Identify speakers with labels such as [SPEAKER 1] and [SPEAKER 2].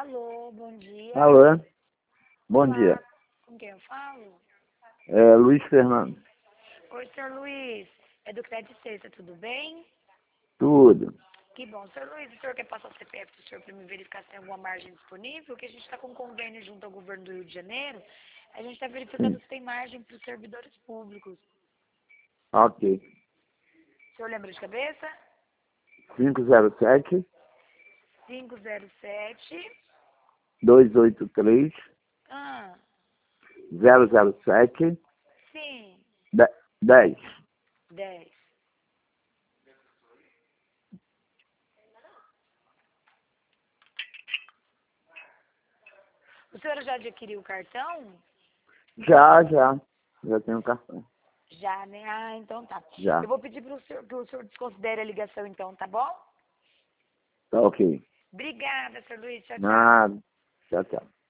[SPEAKER 1] Alô, bom dia.
[SPEAKER 2] Alô, bom
[SPEAKER 1] Olá,
[SPEAKER 2] dia.
[SPEAKER 1] com quem eu falo?
[SPEAKER 2] É Luiz Fernando.
[SPEAKER 1] Oi, senhor Luiz. É do Crédito Sexta, tudo bem?
[SPEAKER 2] Tudo.
[SPEAKER 1] Que bom. Senhor Luiz, o senhor quer passar o CPF do senhor para me verificar se tem alguma margem disponível? Que a gente está com um convênio junto ao governo do Rio de Janeiro. A gente está verificando
[SPEAKER 2] Sim.
[SPEAKER 1] se tem margem para os servidores públicos.
[SPEAKER 2] Ok.
[SPEAKER 1] O senhor lembra de cabeça?
[SPEAKER 2] 507
[SPEAKER 1] 507.
[SPEAKER 2] 283
[SPEAKER 1] Ah,
[SPEAKER 2] 007
[SPEAKER 1] sim.
[SPEAKER 2] 10.
[SPEAKER 1] 10. O senhor já adquiriu o cartão?
[SPEAKER 2] Já tenho cartão.
[SPEAKER 1] Já, né? Ah, então tá.
[SPEAKER 2] Já.
[SPEAKER 1] Eu vou pedir para o senhor que o senhor desconsidere a ligação, então, tá bom?
[SPEAKER 2] Tá ok.
[SPEAKER 1] Obrigada, senhor Luiz. Tchau, tchau.
[SPEAKER 2] Nada. Tchau, tchau.